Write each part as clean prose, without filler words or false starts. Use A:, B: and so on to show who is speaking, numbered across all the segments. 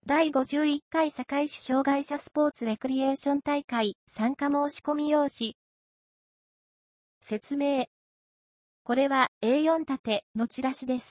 A: 第51回堺市障害者スポーツレクリエーション大会参加申し込み用紙。説明。これは A4 縦のチラシです。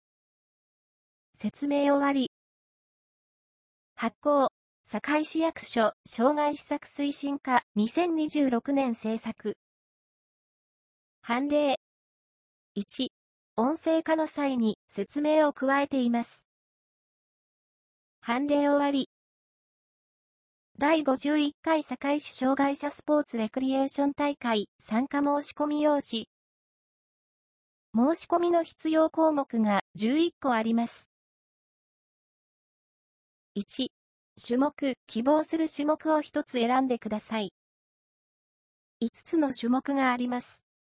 A: 説明終わり。発行。堺市役所障害施策推進課2026年制作。判例。1、音声化の際に説明を加えています。判例終わり。第51回堺市障害者スポーツレクリエーション大会参加申し込み用紙。申し込みの必要項目が11個あります。1、種目、希望する種目を1つ選んでください。5つの種目があります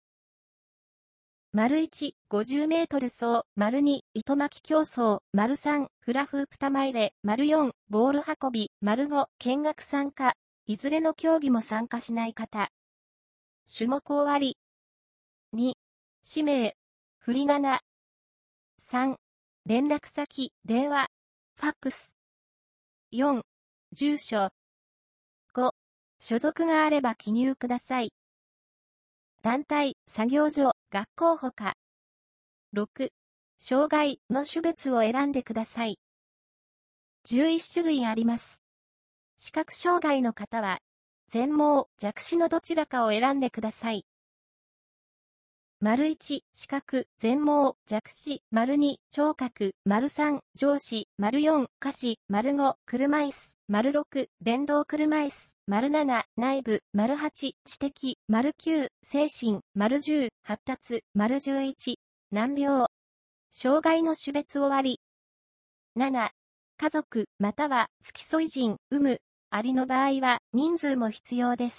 A: 。1、50メートル走、2、糸巻き競争、3、フラフープ玉入れ、4、ボール運び、5、見学参加、いずれの競技も参加しない方。種目終わり。2、氏名、振り仮名。3、連絡先、電話、ファックス。4、住所。5、所属があれば記入ください。団体、作業所、学校ほか。6、障害の種別を選んでください。11種類あります。視覚障害の方は、全盲、弱視のどちらかを選んでください。1、視覚、全盲、弱視、2、聴覚、3、上視、4、下視、5、車椅子、6、電動車椅子、7、内部、8、知的、9、精神、10、発達、11、難病。障害の種別終わり。7、家族、または付き添い人、ありの場合は人数も必要です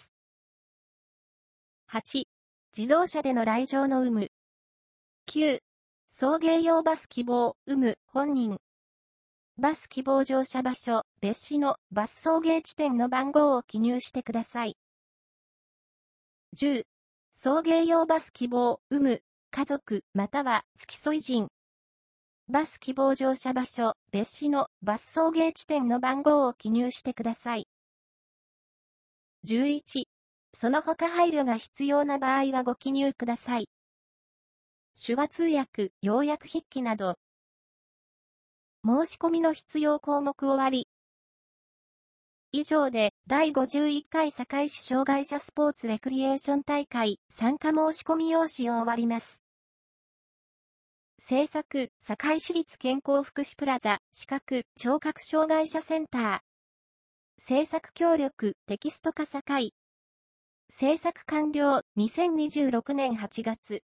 A: 。8、自動車での来場の9、送迎用バス希望、本人。バス希望乗車場所、別紙のバス送迎地点の番号を記入してください。10、送迎用バス希望、家族、または付き添い人。バス希望乗車場所、別紙のバス送迎地点の番号を記入してください。11、その他配慮が必要な場合はご記入ください。手話通訳、要約筆記など。申し込みの必要項目終わり。以上で、第51回堺市障害者スポーツレクリエーション大会参加申し込み用紙を終わります。制作、堺市立健康福祉プラザ、視覚、聴覚障害者センター。制作協力、テキスト化堺。制作完了、2026年8月。